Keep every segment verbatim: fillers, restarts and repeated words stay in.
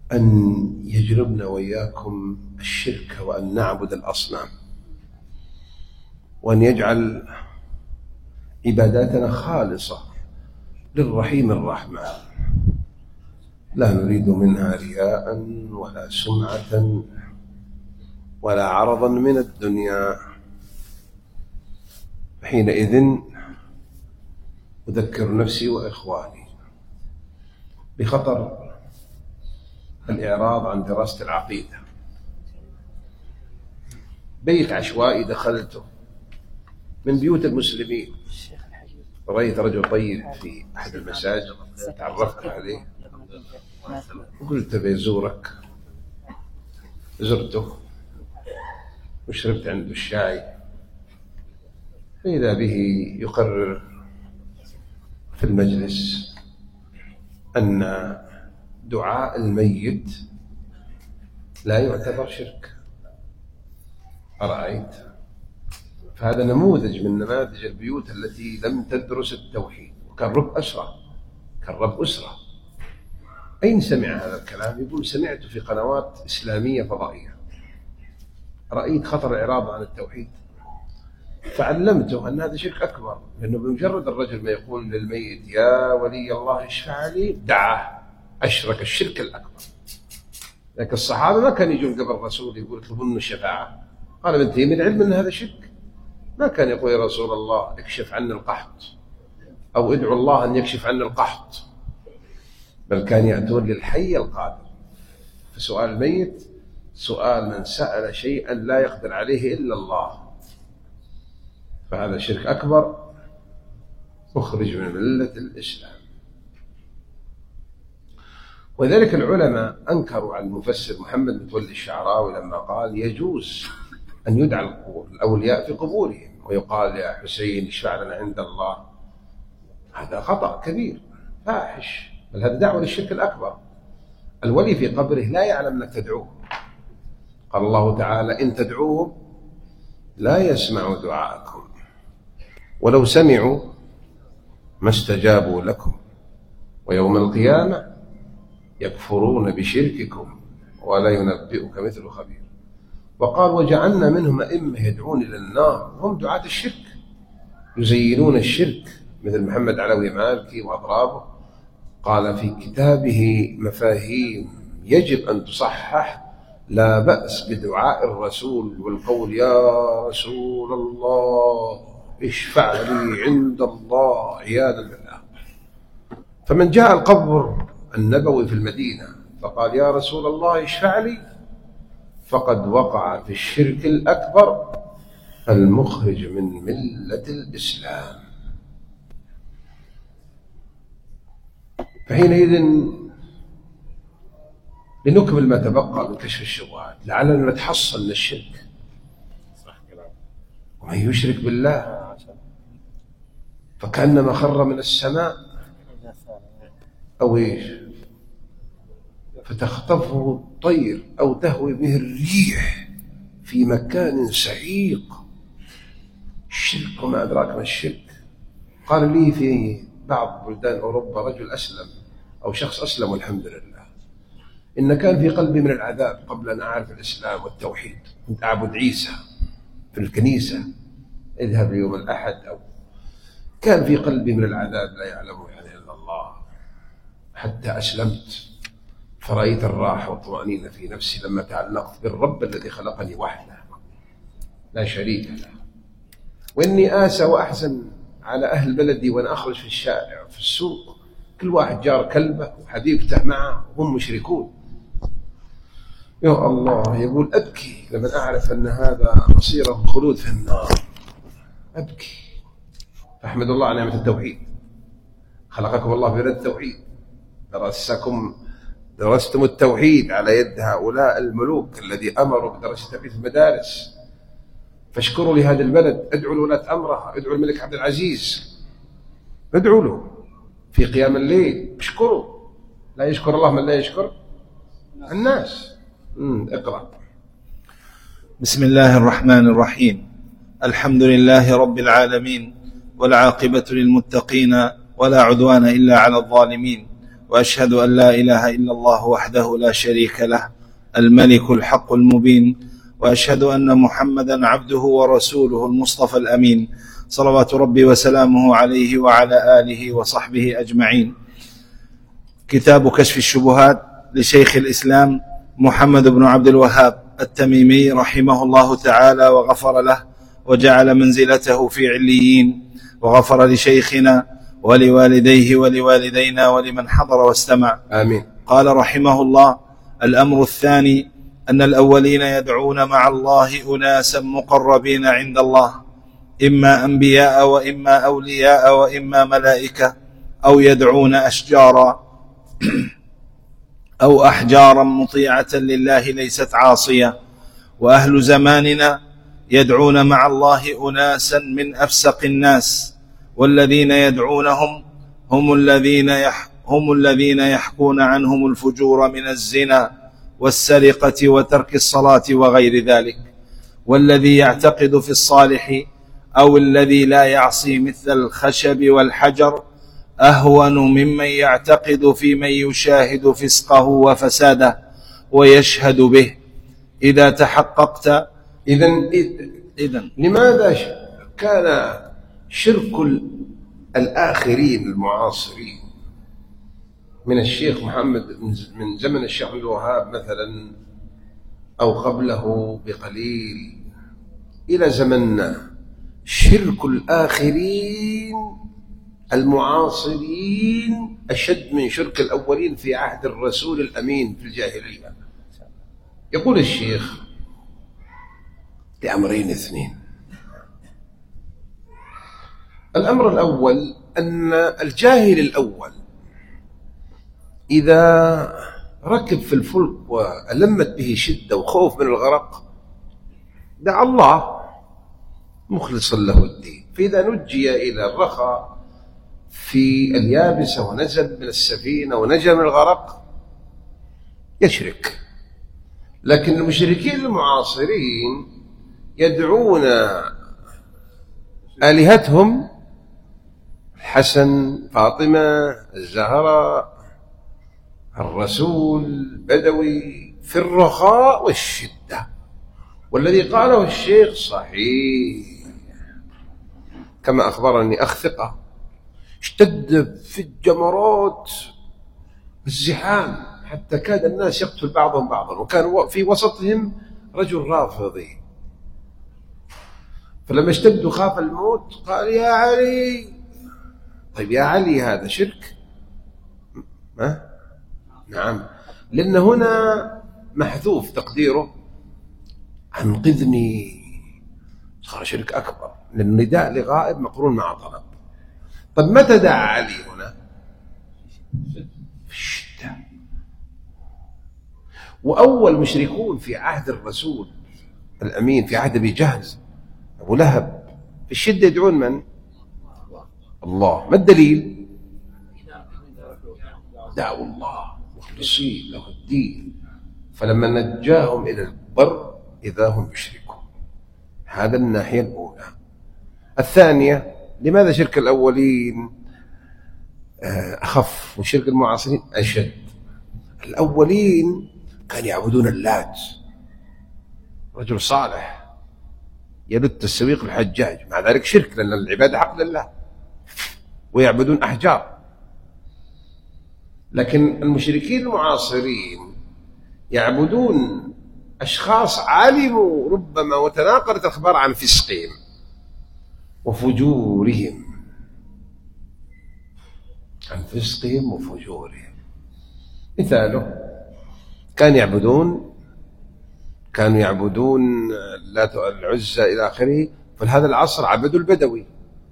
أن يجنبنا وإياكم الشرك وأن نعبد الأصنام، وأن يجعل عباداتنا خالصة للرحيم الرحمن، لا نريد منها رياء ولا سمعة ولا عرضا من الدنيا. حينئذ أذكر نفسي وإخواني بخطر الإعراض عن دراسة العقيدة. بيت عشوائي دخلته من بيوت المسلمين، رأيت رجل طيب في أحد المساجد، تعرفت عليه وقلت بيزورك، زرته وشربت عنده الشاي، فإذا به يقرر في المجلس أن دعاء الميت لا يعتبر شرك. أرأيت؟ فهذا نموذج من نماذج البيوت التي لم تدرس التوحيد، وكان رب أسرة، كان رب أسرة. أين سمع هذا الكلام؟ يقول سمعته في قنوات إسلامية فضائية. رأيت خطر الإعراض عن التوحيد، فعلمته أن هذا شرك أكبر، لأنه بمجرد الرجل ما يقول للميت يا ولي الله اشفع لي دعاه، أشرك الشرك الأكبر. لكن الصحابة ما كانوا يجون قبل الرسول يقول اطلبوا منه الشفاعة، قال من تيم العلم أن هذا شرك. ما كان يقول يا رسول الله اكشف عنا القحط أو ادعو الله أن يكشف عنا القحط، بل كان يأتون للحي القادر. فسؤال الميت سؤال من سأل شيئا لا يقدر عليه إلا الله، فهذا شرك أكبر مخرج من ملة الإسلام. وذلك العلماء أنكروا على المفسر محمد متولي الشعراوي لما قال يجوز أن يدعى الأولياء في قبورهم ويقال يا حسين اشفع لنا عند الله. هذا خطأ كبير فاحش، بل هذا دعوة للشرك الأكبر. الولي في قبره لا يعلم أنك تدعوه. قال الله تعالى إن تدعوهم لا يسمعوا دعاءكم ولو سمعوا ما استجابوا لكم ويوم القيامة يكفرون بشرككم ولا ينبئك مثل خبير. وقال وجعلنا منهم أئمة يدعون إلى النار وهم دعاة الشرك يزينون الشرك، مثل محمد علوي مالكي وأضرابه. قال في كتابه مفاهيم يجب أن تصحح، لا بأس بدعاء الرسول والقول يا رسول الله اشفع لي عند الله عياذا بالله. فمن جاء القبر النبوي في المدينة فقال يا رسول الله اشفع لي فقد وقع في الشرك الأكبر المخرج من ملة الإسلام. فحينئذ لنكمل ما تبقى من كشف الشبهات لعلنا نتحصل من الشرك. ومن يشرك بالله فكأنما خر من السماء أو إيش فتخطفه الطير أو تهوي به الريح في مكان سحيق. الشرك وما أدراك ما الشرك. قال لي في بعض بلدان أوروبا رجل أسلم أو شخص أسلم والحمد لله، إن كان في قلبي من العذاب قبل أن أعرف الإسلام والتوحيد. كنت أعبد عيسى في الكنيسة، اذهب يوم الأحد، أو كان في قلبي من العذاب لا يعلمه يعني إلا الله، حتى أسلمت فرأيت الراحة والطمأنينة في نفسي لما تعلقت بالرب الذي خلقني وحده لا شريك له. وإني آسى وأحزن على أهل بلدي وأنا أخرج في الشارع وفي السوق، كل واحد جار كلبه وحبيبته معه وهم مشركون. يا الله، يقول أبكي لما أعرف أن هذا مصيره الخلود في النار، أبكي. فأحمد الله على نعمة التوحيد، خلقكم الله بيد التوحيد، درسكم درستم التوحيد على يد هؤلاء الملوك الذي أمروا بدراسة التوحيد في المدارس. فاشكروا لهذا البلد، ادعوا لولاة أمرها، ادعوا الملك عبد العزيز، ادعوا له في قيام الليل، اشكروا. لا يشكر الله من لا يشكر الناس. امم اقرأ. بسم الله الرحمن الرحيم. الحمد لله رب العالمين، والعاقبة للمتقين، ولا عدوان إلا على الظالمين، وأشهد أن لا إله إلا الله وحده لا شريك له الملك الحق المبين، وأشهد أن محمدا عبده ورسوله المصطفى الأمين، صلوات ربي وسلامه عليه وعلى آله وصحبه أجمعين. كتاب كشف الشبهات لشيخ الإسلام محمد بن عبد الوهاب التميمي رحمه الله تعالى وغفر له وجعل منزلته في عليين، وغفر لشيخنا ولوالديه ولوالدينا ولمن حضر واستمع، آمين. قال رحمه الله: الأمر الثاني أن الأولين يدعون مع الله أناسا مقربين عند الله، إما أنبياء وإما أولياء وإما ملائكة، أو يدعون أشجارا أو أحجارا مطيعة لله ليست عاصية. وأهل زماننا يدعون مع الله أناسا من أفسق الناس، والذين يدعونهم هم الذين يح هم الذين يحكون عنهم الفجور من الزنا والسرقة وترك الصلاة وغير ذلك. والذي يعتقد في الصالح أو الذي لا يعصي مثل الخشب والحجر أهون ممن يعتقد في من يشاهد فسقه وفساده ويشهد به. إذا تحققت إذن إذن لماذا كان شرك الآخرين المعاصرين من الشيخ محمد من زمن الشيخ عبد الوهاب مثلا أو قبله بقليل إلى زمننا، شرك الآخرين المعاصرين أشد من شرك الأولين في عهد الرسول الأمين في الجاهلية؟ يقول الشيخ لأمرين اثنين. الأمر الأول أن الجاهل الأول إذا ركب في الفلك وألمت به شدة وخوف من الغرق دعا الله مخلصا له الدين، فإذا نجي إلى الرخاء في اليابسة ونزل من السفينة ونجا من الغرق يشرك. لكن المشركين المعاصرين يدعون آلهتهم الحسن، فاطمة، الزهراء، الرسول، البدوي في الرخاء والشدة. والذي قاله الشيخ صحيح كما أخبرني أخ ثقة، اشتد في الجمرات الزحام حتى كاد الناس يقتل بعضهم بعضا، وكان في وسطهم رجل رافضي، فلما اشتد خاف الموت قال: يا علي. طيب يا علي هذا شرك؟ ما؟ نعم، لأن هنا محذوف تقديره أنقذني، صار شرك أكبر، لأن النداء لغائب مقرون مع طلب. طب متى دعا علي هنا؟ في الشدة. وأول مشركون في عهد الرسول الأمين في عهد أبي جهل أبو لهب في الشدة يدعون من؟ الله. ما الدليل؟ دعوا الله مخلصين له الدين، فلما نجاهم إلى البر إذا هم يشركون. هذا الناحية الأولى. الثانية، لماذا شرك الأولين أخف وشرك المعاصرين أشد؟ الأولين كانوا يعبدون اللات، رجل صالح يلت السويق الحجاج، مع ذلك شرك لأن العبادة حق لله، ويعبدون أحجار. لكن المشركين المعاصرين يعبدون أشخاص علموا ربما وتناقلت الأخبار عن فسقهم وفجورهم، عن فسقهم وفجورهم. مثاله كان يعبدون كانوا يعبدون اللات والعزى إلى آخره. في هذا العصر عبدوا البدوي،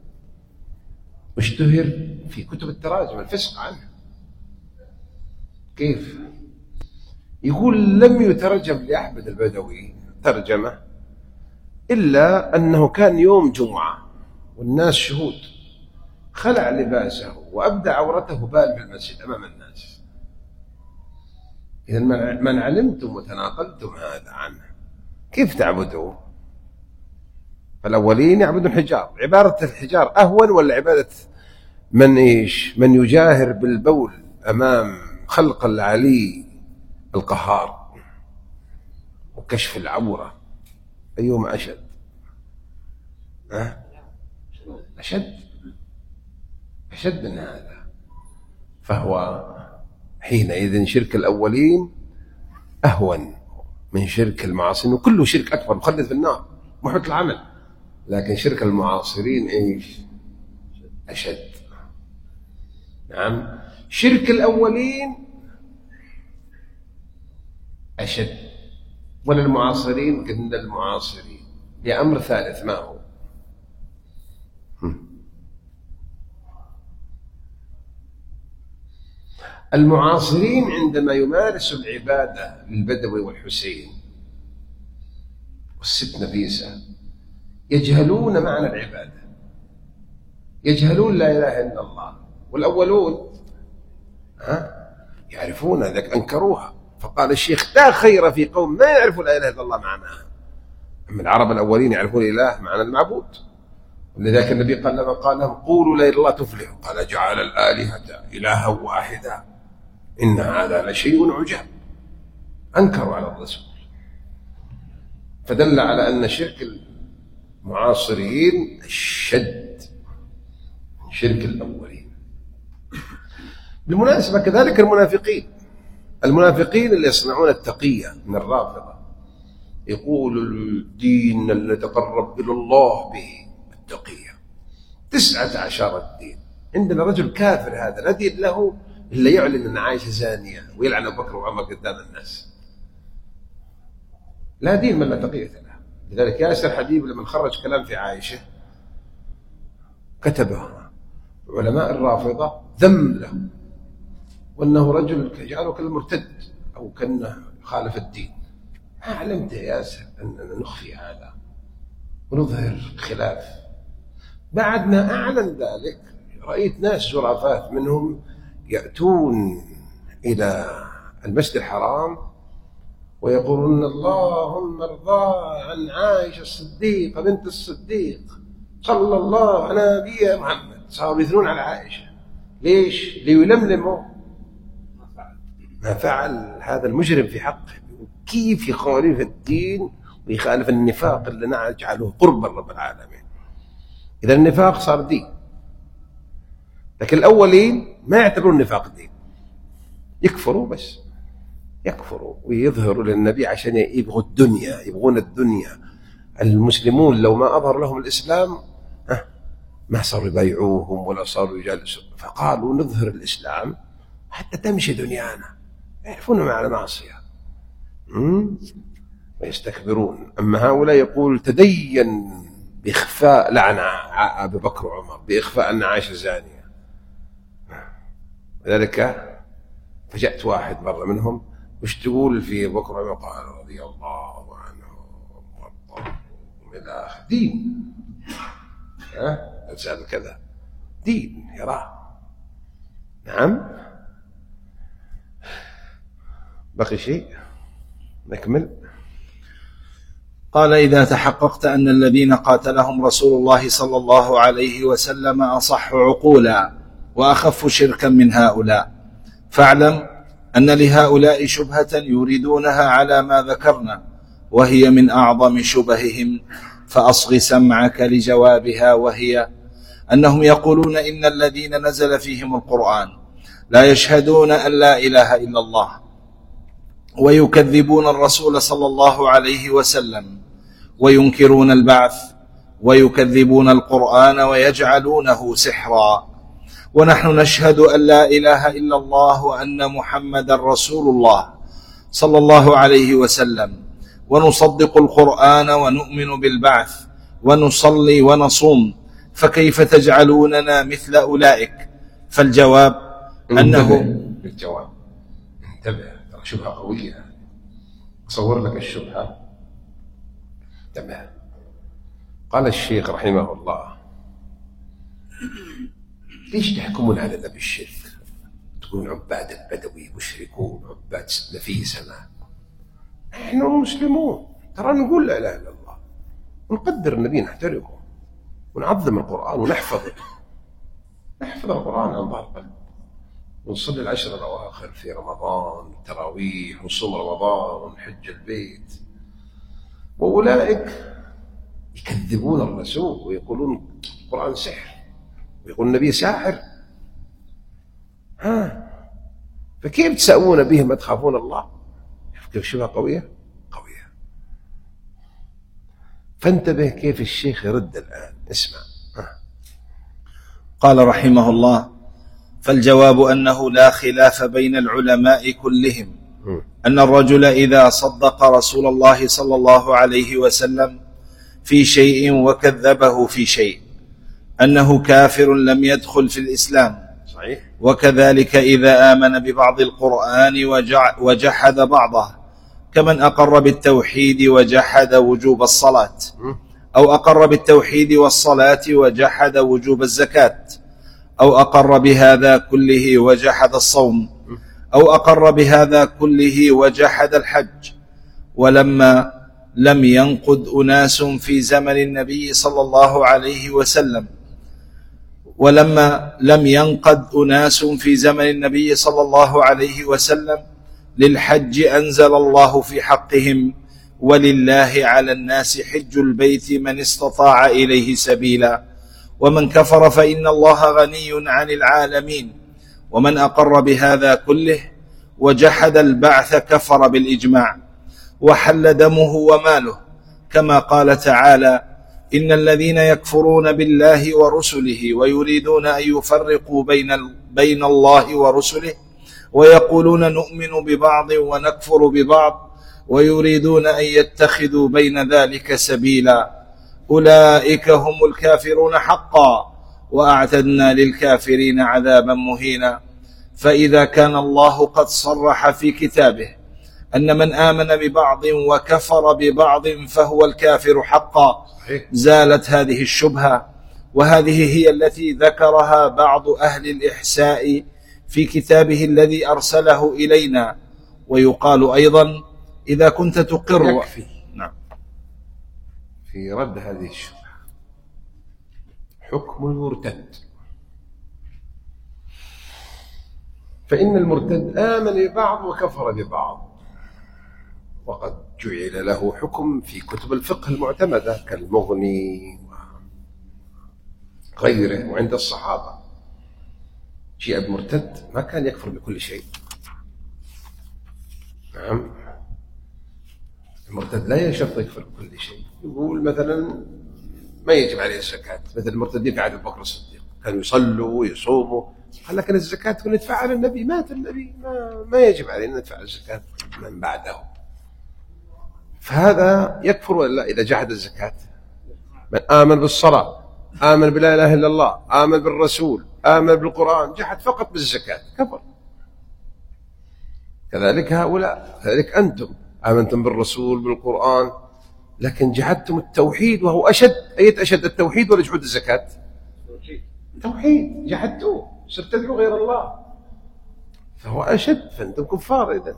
واشتهر في كتب التراجم الفسق عنه. كيف؟ يقول لم يترجم لأحمد البدوي ترجمة إلا أنه كان يوم جمعة والناس شهود، خلع لباسه وأبدى عورته بال بالمسجد أمام الناس. إذن من علمتم وتناقلتم هذا عنه كيف تعبدوا؟ فالأولين يعبدون الحجار. عبارة الحجار أهون ولا عبادة من إيش؟ من يجاهر بالبول أمام خلق العلي القهار وكشف العورة، أيهما أشد؟ أه؟ أشد أشد من هذا. فهو حينئذ شرك الأولين أهون من شرك المعاصرين، وكله شرك أكبر مخلد في النار محبط العمل، لكن شرك المعاصرين إيش؟ أشد. نعم، شرك الأولين أشد، ولا المعاصرين؟ قلنا المعاصرين لأمر ثالث، ما هو؟ المعاصرين عندما يمارس العبادة للبدوي والحسين والست نفيسة يجهلون معنى العبادة، يجهلون لا إله إلا الله. والأولون ها يعرفون ذلك، أنكروها. فقال الشيخ: لا خير في قوم ما يعرفون لا إله إلا الله معناها. أما العرب الأولين يعرفون الإله معنى المعبود، ولذلك النبي قال لما قال لهم: قولوا لا إله إلا الله تفلحوا، قال: جعل الآلهة إلها واحدا إن هذا لشيء عجاب. أنكروا على الرسول، فدل على أن شرك المعاصرين أشد من شرك الأولين. بالمناسبة كذلك المنافقين، المنافقين اللي يصنعون التقية من الرافضة، يقول الدين اللي نتقرب إلى الله به التقية، تسعة عشر الدين. عندنا رجل كافر هذا لا دين له إلا يعلن أن عائشة زانية ويلعن أبو بكر وعمر قدام الناس، لا دين من لا تقية له. لذلك ياسر حبيب لما خرج كلام في عائشة كتبه علماء الرافضة ذم له، وأنه رجل جعله كالمرتد أو كأنه خالف الدين. ما علمت يا ياسر أننا نخفي هذا ونظهر خلاف. بعد ما أعلن ذلك رأيت ناس زرافات منهم يأتون إلى المسجد الحرام ويقولون: اللهم ارضى عن عائشة الصديقة بنت الصديق صلى الله على نبينا محمد. صاروا يثنون على عائشة. ليش؟ ليلملموا ما فعل هذا المجرم في حقه. كيف يخالف الدين ويخالف النفاق اللي نجعله قربا رب العالمين؟ إذا النفاق صار دين، لكن الأولين ما يعتبرون النفاق دين، يكفروا بس، يكفروا ويظهروا للنبي عشان يبغوا الدنيا، يبغون الدنيا. المسلمون لو ما أظهر لهم الإسلام ما صاروا يبايعوهم ولا صاروا يجالسوا، فقالوا نظهر الإسلام حتى تمشي دنيانا. يعرفون معنى معصية ويستكبرون. أما هؤلاء يقول تدين بإخفاء لعن أبي بكر وعمر، بإخفاء أن عائشة زانية. لذلك فجأت واحد مرة منهم: وش تقول في أبي بكر وعمر؟ قال: رضي الله عنه وارضاه من آخر دين. ها أسأل كذا دين يراه. نعم. بقي شيء نكمل. قال: إذا تحققت أن الذين قاتلهم رسول الله صلى الله عليه وسلم أصح عقولا وأخف شركا من هؤلاء، فاعلم أن لهؤلاء شبهة يريدونها على ما ذكرنا، وهي من أعظم شبههم، فأصغ سمعك لجوابها، وهي أنهم يقولون إن الذين نزل فيهم القرآن لا يشهدون أن لا إله إلا الله، ويكذبون الرسول صلى الله عليه وسلم، وينكرون البعث، ويكذبون القرآن ويجعلونه سحرا. ونحن نشهد أن لا إله إلا الله وأن محمد رسول الله صلى الله عليه وسلم، ونصدق القرآن ونؤمن بالبعث ونصلي ونصوم، فكيف تجعلوننا مثل أولئك؟ فالجواب أنه بالجواب انتبه، شبهة قوية. أصور لك الشبهة. انتبه. قال الشيخ رحمه الله: ليش تحكمون علينا بالشرك؟ تقولون عباد البدوي مشركون، عباد نفيسة. نحن مسلمون، ترى نقول لا إله إلا الله ونقدر النبي، نحترمه ونعظم القرآن ونحفظه، نحفظ القرآن عن ظهر قلب ونصلي العشر الأواخر في رمضان، التراويح، ونصوم رمضان، ونحج البيت، وأولئك يكذبون الرسول ويقولون القرآن سحر، ويقول النبي ساحر. ها فكيف تسأون به ما تخافون الله؟ كيف شبهة قوية قوية. فانتبه كيف الشيخ يرد الآن. اسمع. ها. قال رحمه الله: فالجواب أنه لا خلاف بين العلماء كلهم أن الرجل إذا صدق رسول الله صلى الله عليه وسلم في شيء وكذبه في شيء أنه كافر لم يدخل في الإسلام. صحيح. وكذلك إذا آمن ببعض القرآن وجحد بعضه، كمن أقر بالتوحيد وجحد وجوب الصلاة، أو أقر بالتوحيد والصلاة وجحد وجوب الزكاة، أو أقر بهذا كله وجحد الصوم، أو أقر بهذا كله وجحد الحج. ولما لم ينقض أناس في زمن النبي صلى الله عليه وسلم ولما لم ينقض أناس في زمن النبي صلى الله عليه وسلم للحج أنزل الله في حقهم: ولله على الناس حج البيت من استطاع إليه سبيلا، ومن كفر فإن الله غني عن العالمين. ومن أقر بهذا كله وجحد البعث كفر بالإجماع، وحل دمه وماله، كما قال تعالى: إن الذين يكفرون بالله ورسله ويريدون أن يفرقوا بين بين الله ورسله ويقولون نؤمن ببعض ونكفر ببعض ويريدون أن يتخذوا بين ذلك سبيلا، أولئك هم الكافرون حقا، وأعتدنا للكافرين عذابا مهينا. فإذا كان الله قد صرح في كتابه أن من آمن ببعض وكفر ببعض فهو الكافر حقا، زالت هذه الشبهة، وهذه هي التي ذكرها بعض أهل الإحساء في كتابه الذي أرسله إلينا. ويقال أيضا: إذا كنت تقر. يكفي نعم في رد هذه الشبهة حكم المرتد. فإن المرتد آمن ببعض وكفر ببعض، وقد جعل له حكم في كتب الفقه المعتمدة كالمغني وغيره وعند الصحابة. جاء المرتد ما كان يكفر بكل شيء. نعم، المرتد لا يشرط يكفر بكل شيء. يقول مثلا ما يجب عليه الزكاة، مثل المرتدين في عهد أبو بكر الصديق كانوا يصلوا ويصوموا، قال لكن الزكاة كنا ندفع على النبي، مات النبي، ما, ما يجب علينا ندفع الزكاة من بعده. فهذا يكفر ولا لا إذا جحد الزكاة؟ من آمن بالصلاة، آمن بلا إله إلا الله، آمن بالرسول، آمن بالقرآن، جحد فقط بالزكاة، كفر. كذلك هؤلاء، كذلك أنتم آمنتم بالرسول بالقرآن لكن جحدتم التوحيد، وهو أشد. أية أشد، التوحيد ولا جحود الزكاة؟ التوحيد جحدتوه، صرت تدعو غير الله، فهو أشد، فأنتم كفار. إذن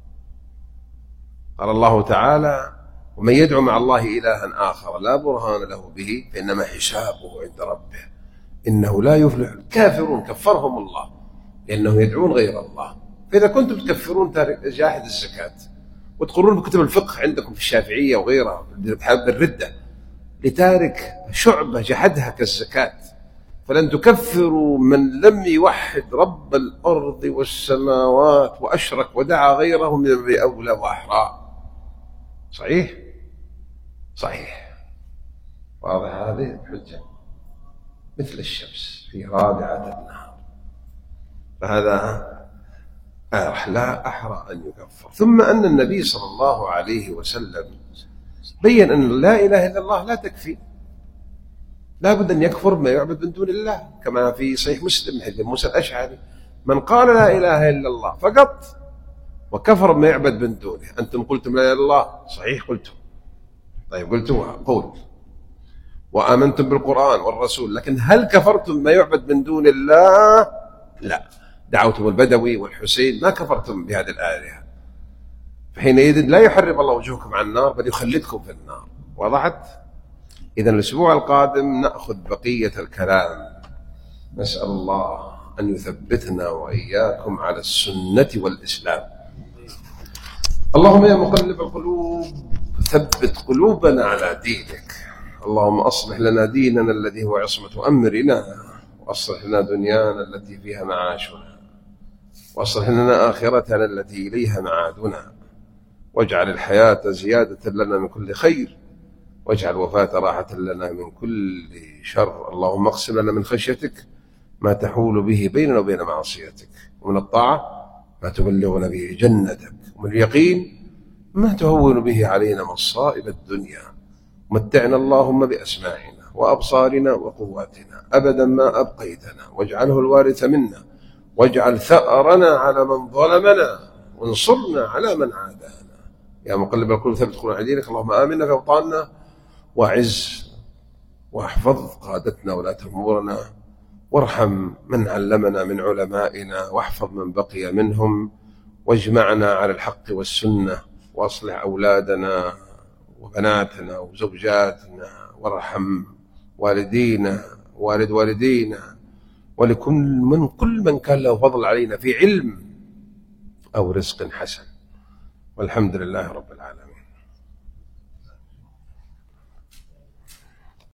قال الله تعالى: ومن يدعو مع الله إلها آخر لا برهان له به فإنما حسابه عند ربه إنه لا يفلح الكافرون. كفرهم الله لأنهم يدعون غير الله. فإذا كنتم تكفرون جاحد الزكاة وتقرون بكتب الفقه عندكم في الشافعية وغيرها بالردة لتارك شعبة جحدها كالزكاة، فلن تكفروا من لم يوحد رب الأرض والسماوات وأشرك ودعا غيره من أولى وأحرى. صحيح؟ صحيح. واضح هذه الحجة مثل الشمس في رابعة النهار، فهذا لا أحرى أن يكفر. ثم أن النبي صلى الله عليه وسلم بين أن لا إله إلا الله لا تكفي، لا بد أن يكفر ما يعبد من دون الله، كما في صحيح مسلم حديث موسى الأشعري: من قال لا إله إلا الله فقط وكفر ما يعبد من دونه. أنتم قلتم لا إله إلا الله، صحيح قلتم، طيب قلتم قول وآمنتم بالقرآن والرسول، لكن هل كفرتم ما يعبد من دون الله؟ لا. دعوتم البدوي والحسين، ما كفرتم بهذه الآلهة، فحينئذ لا يحرم الله وجوهكم عن النار بل يخلدكم في النار. وضحت؟ إذن الأسبوع القادم نأخذ بقية الكلام. نسأل الله أن يثبتنا وإياكم على السنة والإسلام. اللهم يا مقلب القلوب ثبت قلوبنا على دينك. اللهم أصلح لنا ديننا الذي هو عصمة أمرنا، وأصلح لنا دنيانا التي فيها معاشنا، وأصلح لنا آخرتنا التي إليها معادنا، واجعل الحياة زيادة لنا من كل خير، واجعل الوفاة راحة لنا من كل شر. اللهم اقسم لنا من خشيتك ما تحول به بيننا وبين معصيتك، ومن الطاعة ما تبلغنا به جنتك، ومن اليقين ما تهون به علينا مصائب الدنيا. متعنا اللهم بأسماعنا وأبصارنا وقواتنا أبدا ما أبقيتنا، واجعله الوارث منا، واجعل ثأرنا على من ظلمنا، وانصرنا على من عادانا. يا مقلب القلوب ثبت قلوبنا على دينك. اللهم آمنا في أوطاننا، وأعز واحفظ قادتنا ولاة أمورنا، وارحم من علمنا من علمائنا، واحفظ من بقي منهم، واجمعنا على الحق والسنة، وأصلح أولادنا وبناتنا وزوجاتنا، وارحم والدينا والد والدينا، ولكل من كل من كان له فضل علينا في علم أو رزق حسن. والحمد لله رب العالمين.